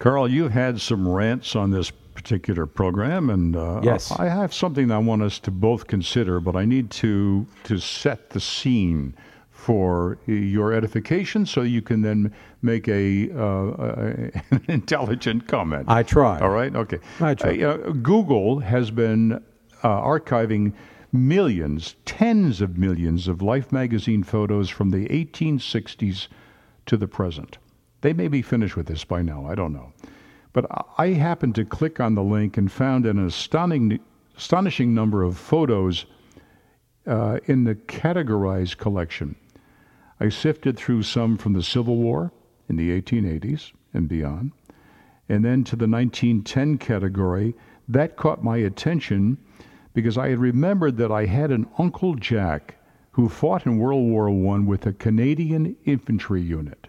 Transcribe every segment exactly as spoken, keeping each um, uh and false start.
Carl, you've had some rants on this particular program, and uh, yes. I have something I want us to both consider, but I need to to set the scene for your edification so you can then make a, uh, a an intelligent comment. I try. All right? Okay. I try. Uh, Google has been uh, archiving millions, tens of millions of Life magazine photos from the eighteen sixties to the present. They may be finished with this by now. I don't know. But I happened to click on the link and found an astonishing, astonishing number of photos uh, in the categorized collection. I sifted through some from the Civil War in the eighteen eighties and beyond, and then to the nineteen ten category. That caught my attention because I had remembered that I had an Uncle Jack who fought in World War One with a Canadian infantry unit.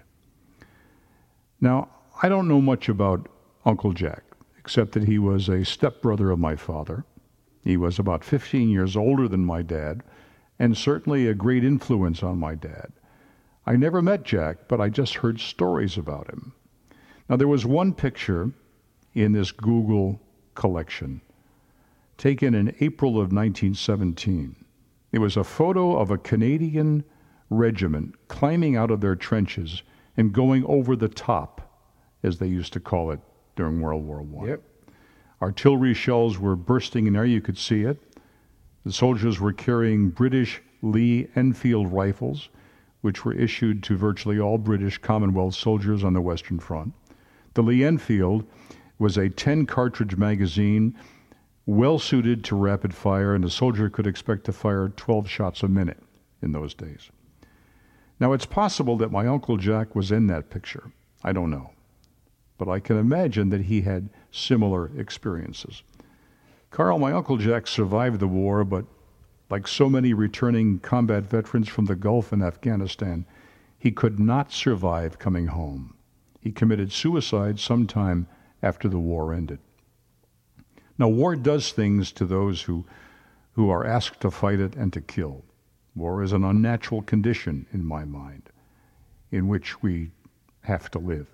Now, I don't know much about Uncle Jack, except that he was a stepbrother of my father. He was about fifteen years older than my dad, and certainly a great influence on my dad. I never met Jack, but I just heard stories about him. Now, there was one picture in this Google collection taken in April of nineteen seventeen. It was a photo of a Canadian regiment climbing out of their trenches and going over the top, as they used to call it during World War One. Yep. Artillery shells were bursting in there. You could see it. The soldiers were carrying British Lee Enfield rifles, which were issued to virtually all British Commonwealth soldiers on the Western Front. The Lee Enfield was a ten-cartridge magazine, well-suited to rapid fire, and a soldier could expect to fire twelve shots a minute in those days. Now, it's possible that my Uncle Jack was in that picture. I don't know. But I can imagine that he had similar experiences. Carl, my Uncle Jack survived the war, but like so many returning combat veterans from the Gulf and Afghanistan, he could not survive coming home. He committed suicide sometime after the war ended. Now, war does things to those who, who are asked to fight it and to kill. War is an unnatural condition, in my mind, in which we have to live.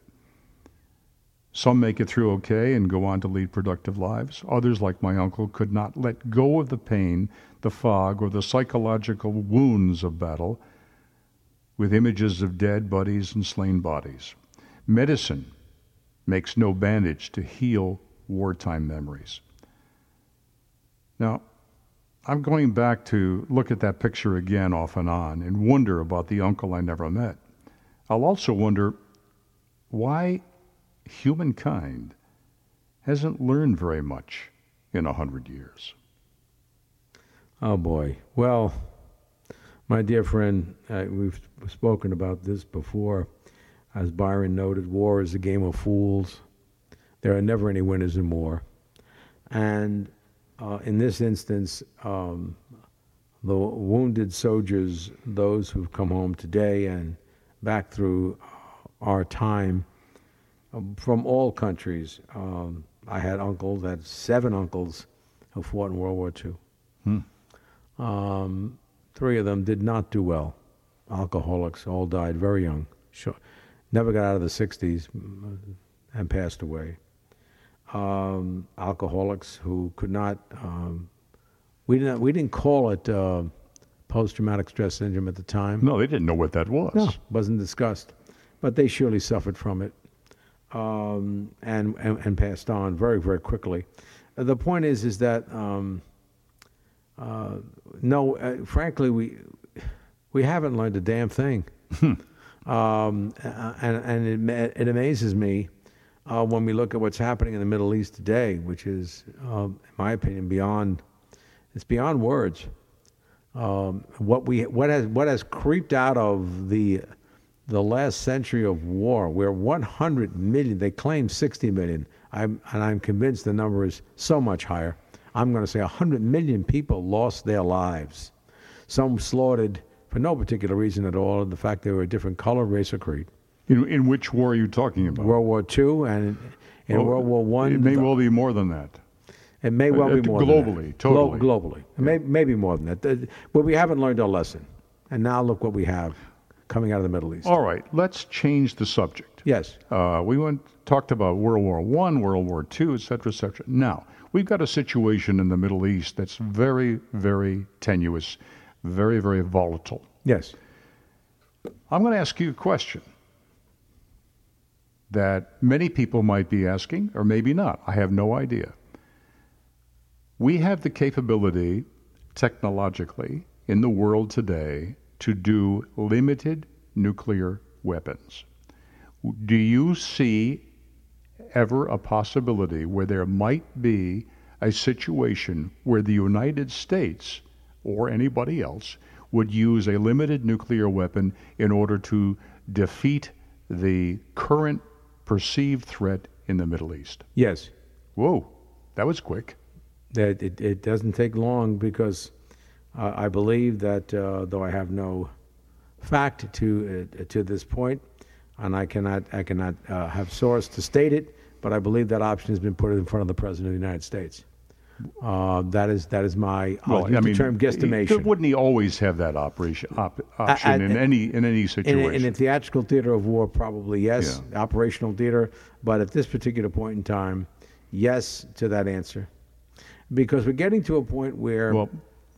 Some make it through okay and go on to lead productive lives. Others, like my uncle, could not let go of the pain, the fog, or the psychological wounds of battle with images of dead buddies and slain bodies. Medicine makes no bandage to heal wartime memories. Now, I'm going back to look at that picture again off and on and wonder about the uncle I never met. I'll also wonder why humankind hasn't learned very much in a hundred years. Oh, boy. Well, my dear friend, uh, we've spoken about this before. As Byron noted, war is a game of fools. There are never any winners in war. And uh, in this instance, um, the wounded soldiers, those who've come home today and back through our time, um, from all countries. Um, I had uncles, I had seven uncles who fought in World War Two. Hmm. Um, three of them did not do well. Alcoholics, all died very young. Sure. Never got out of the sixties and passed away. Um, alcoholics who could not, um, we didn't we didn't call it uh, post-traumatic stress syndrome at the time. No, they didn't know what that was. No, wasn't discussed. But they surely suffered from it um, and, and and passed on very, very quickly. Uh, the point is, is that, um, uh, no, uh, frankly, we we haven't learned a damn thing. Um, and and it, it amazes me uh, when we look at what's happening in the Middle East today, which is, uh, in my opinion, beyond it's beyond words. Um, what we what has what has creeped out of the the last century of war, where one hundred million, they claim sixty million, I'm, and I'm convinced the number is so much higher. I'm going to say one hundred million people lost their lives. Some slaughtered for no particular reason at all, the fact they were a different color, race, or creed. In, in which war are you talking about? World War Two and in well, World War One. It may well be more than that. It may well uh, be more globally, than that. totally. Glo- globally. Yeah. It may, maybe more than that. But we haven't learned our lesson. And now look what we have coming out of the Middle East. All right, let's change the subject. Yes. Uh, we went talked about World War One, World War Two, et cetera, et cetera. Now, we've got a situation in the Middle East that's very, very tenuous, very, very volatile. Yes. I'm going to ask you a question that many people might be asking, or maybe not. I have no idea. We have the capability, technologically, in the world today to do limited nuclear weapons. Do you see ever a possibility where there might be a situation where the United States or anybody else would use a limited nuclear weapon in order to defeat the current perceived threat in the Middle East? Yes. Whoa, that was quick. It, it, it doesn't take long because uh, I believe that, uh, though I have no fact to uh, to this point, and I cannot I cannot uh, have source to state it, but I believe that option has been put in front of the President of the United States. Uh, that is that is my Well, I'll use I mean, the term he- guesstimation. wouldn't he always have that operation op, option I- in any in any In situation? a, in a theatrical theater of war, probably yes. Operational theater, but at this particular point in time, yes to that answer, because we're getting to a point where Well,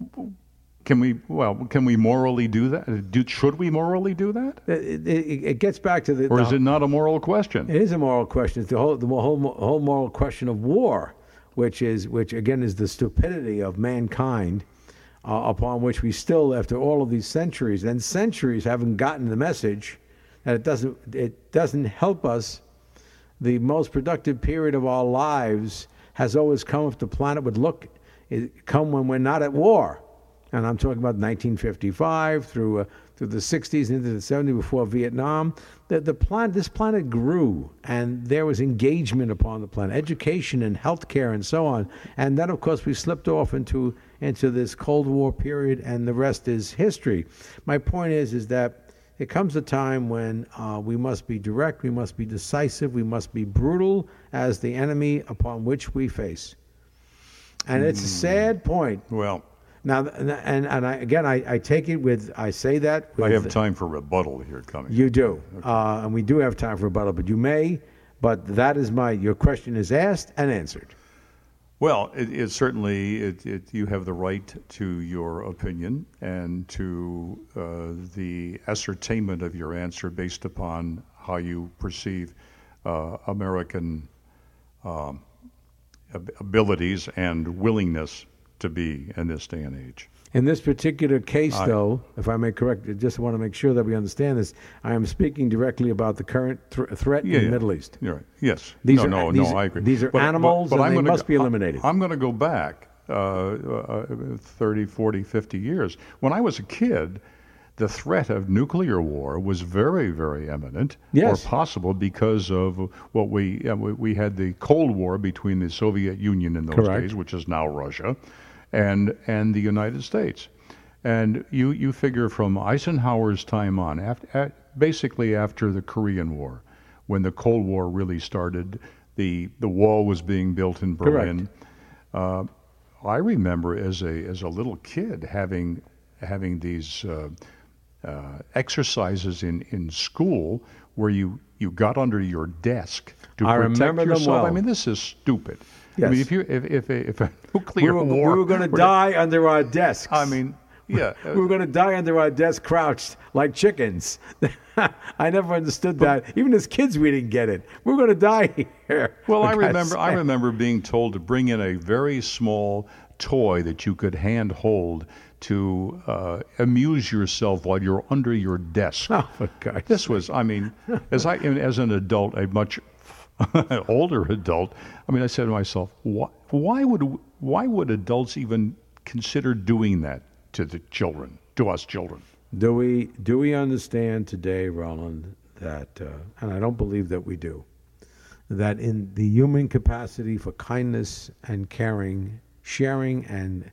can we? Well, can we morally do that? Do, should we morally do that, it, it, it gets back to the. or is the- it not a moral question? It is a moral question. It's the whole the whole whole moral question of war, which is which again is the stupidity of mankind, uh, upon which we still, after all of these centuries and centuries, haven't gotten the message that it doesn't it doesn't help us. The most productive period of our lives has always come if the planet would look it come when we're not at war. And I'm talking about nineteen fifty-five through uh, through the sixties into the seventies before Vietnam. The the planet this planet grew, and there was engagement upon the planet, education and healthcare and so on. And then of course we slipped off into into this Cold War period, and the rest is history. My point is is that it comes a time when uh, we must be direct, we must be decisive, we must be brutal as the enemy upon which we face. And it's a sad point. Well, Now, and and I, again, I, I take it with I say that with, I have time for rebuttal here coming. You do, uh, and we do have time for rebuttal, but you may. But that is my your question is asked and answered. Well, it, it certainly it, it, you have the right to your opinion and to uh, the ascertainment of your answer based upon how you perceive uh, American um, ab- abilities and willingness to be in this day and age. In this particular case, I- though, if I may correct, I just want to make sure that we understand this. I am speaking directly about the current thr threat in the Middle East. You're right. Yes. These no, are- no, these no, are- I agree. these are animals, and they gonna must be eliminated. I'm going to go back uh, uh, thirty, forty, fifty years. When I was a kid, the threat of nuclear war was very, very imminent Yes. or possible because of what we, uh, we we had the Cold War between the Soviet Union in those Correct. days, which is now Russia, and and the United States. And you, you figure from Eisenhower's time on, after, at, basically after the Korean War, when the Cold War really started, the, the wall was being built in Berlin. Uh, I remember as a as a little kid having having these uh, uh, exercises in, in school where you, you got under your desk to I protect remember them yourself. I well. mean, this is stupid. I mean, Yes. if you if if a, if a We nuclear were, war, we were going to were die under our desks. I mean, yeah. uh, we were going to die under our desk, crouched like chickens. I never understood that. Even as kids, we didn't get it. We were going to die here. Well, For I God's remember. I sake. remember being told to bring in a very small toy that you could hand hold to uh, amuse yourself while you're under your desk. Oh, for God's This was, I mean, as I as an adult, a much older adult. I mean, I said to myself, why, why would why would adults even consider doing that to the children, to us children? Do we do we understand today, Roland, that, uh, and I don't believe that we do, that in the human capacity for kindness and caring, sharing, and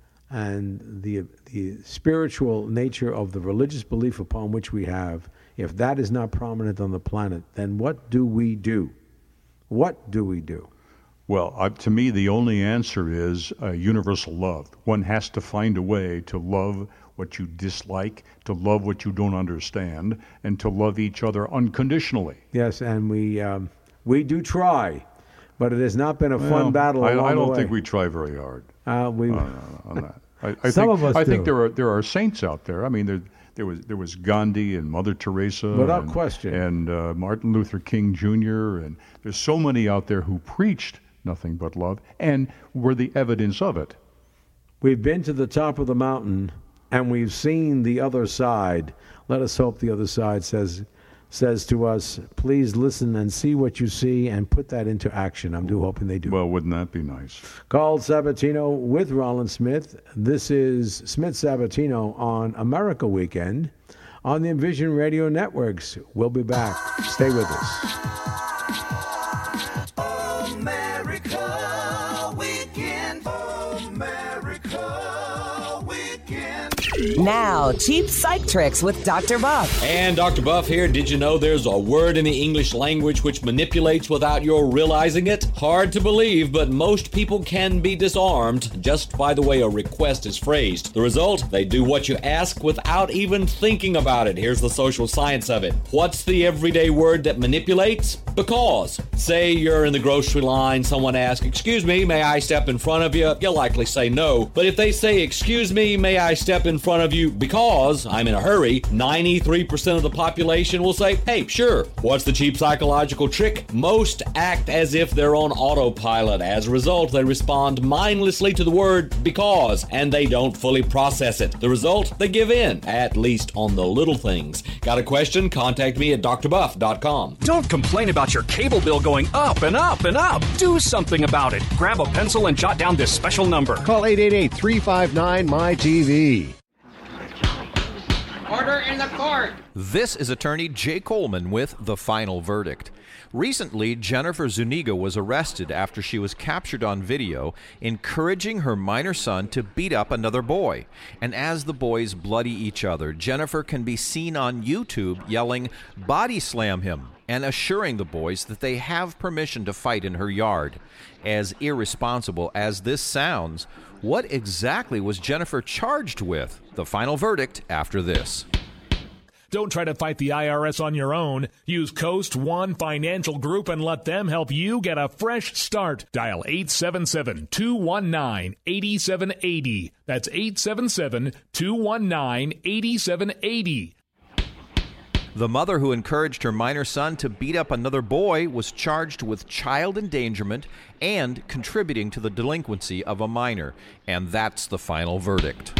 and the the spiritual nature of the religious belief upon which we have, if that is not prominent on the planet, then what do we do? What do we do? Well, uh, to me, the only answer is uh, universal love. One has to find a way to love what you dislike, to love what you don't understand, and to love each other unconditionally. Yes, and we um, we do try, but it has not been a Well, fun battle I, along I don't the way. think we try very hard Uh, we uh, on that. I, I Some think, of us I think do. there are there are saints out there. I mean, there there was there was Gandhi and Mother Teresa, Without and, question. and uh, Martin Luther King Junior And there's so many out there who preached nothing but love and were the evidence of it. We've been to the top of the mountain and we've seen the other side. Let us hope the other side says says to us, please listen and see what you see and put that into action. I'm do hoping they do. Well, wouldn't that be nice? Carl Sabatino with Rollins Smith. This is Smith Sabatino on America Weekend on the Envision Radio Networks. We'll be back. Stay with us. America Weekend. America Weekend. Now, cheap psych tricks with Doctor Buff. And Doctor Buff here. Did you know there's a word in the English language which manipulates without your realizing it? Hard to believe, but most people can be disarmed just by the way a request is phrased. The result? They do what you ask without even thinking about it. Here's the social science of it. What's the everyday word that manipulates? Because. Say you're in the grocery line, someone asks, excuse me, may I step in front of you? You'll likely say no. But if they say, excuse me, may I step in front of you because I'm in a hurry, ninety-three percent of the population will say, hey, sure. What's the cheap psychological trick? Most act as if they're on autopilot. As a result, they respond mindlessly to the word because, and they don't fully process it. The result? They give in, at least on the little things. Got a question? Contact me at d r buff dot com. Don't complain about your cable bill going up and up and up. Do something about it. Grab a pencil and jot down this special number. Call eight eight eight, three five nine, M Y T V. Order in the court. This is attorney Jay Coleman with The Final Verdict. Recently, Jennifer Zuniga was arrested after she was captured on video encouraging her minor son to beat up another boy. And as the boys bloody each other, Jennifer can be seen on YouTube yelling, "Body slam him," and assuring the boys that they have permission to fight in her yard. As irresponsible as this sounds, what exactly was Jennifer charged with? The final verdict after this. Don't try to fight the I R S on your own. Use Coast One Financial Group and let them help you get a fresh start. Dial eight seven seven, two one nine, eight seven eight zero. That's eight seven seven, two one nine, eight seven eight zero. The mother who encouraged her minor son to beat up another boy was charged with child endangerment and contributing to the delinquency of a minor. And that's the final verdict.